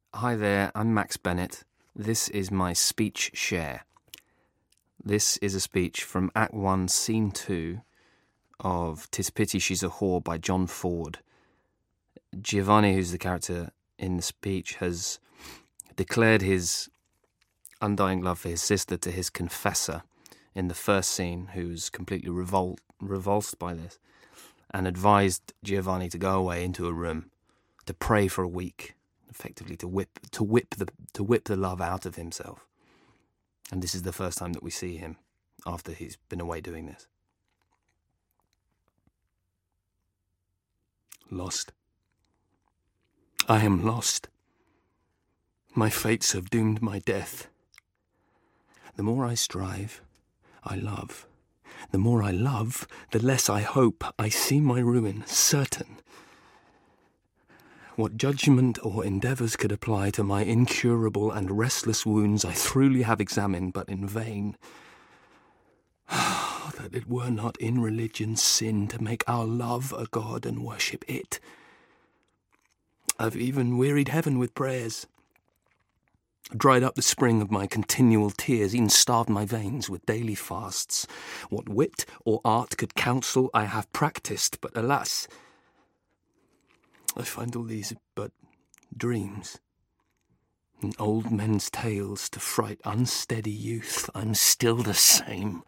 Hi there, I'm Max Bennett. This is my speech share. This is a speech from Act 1, Scene 2 of 'Tis Pity She's a Whore by John Ford. Giovanni, who's the character in the speech, has declared his undying love for his sister to his confessor in the first scene, who's completely revulsed by this, and advised Giovanni to go away into a room to pray for a week, effectively to whip the love out of himself. And this is the first time that we see him after he's been away doing this. Lost. I am lost. My fates have doomed my death. The more I strive, I love. The more I love, the less I hope. I see my ruin, certain. What judgment or endeavours could apply to my incurable and restless wounds I truly have examined, but in vain. That it were not in religion's sin to make our love a god and worship it. I've even wearied heaven with prayers, dried up the spring of my continual tears, even starved my veins with daily fasts. What wit or art could counsel I have practised, but alas, I find all these but dreams, and old men's tales to fright unsteady youth. I'm still the same.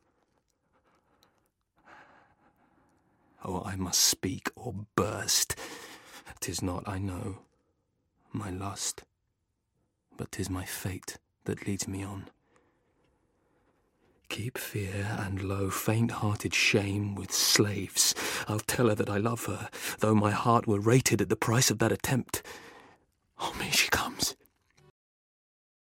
Oh, I must speak or burst. 'Tis not, I know, my lust, but 'tis my fate that leads me on. Keep fear and low faint-hearted shame with slaves. I'll tell her that I love her, though my heart were rated at the price of that attempt.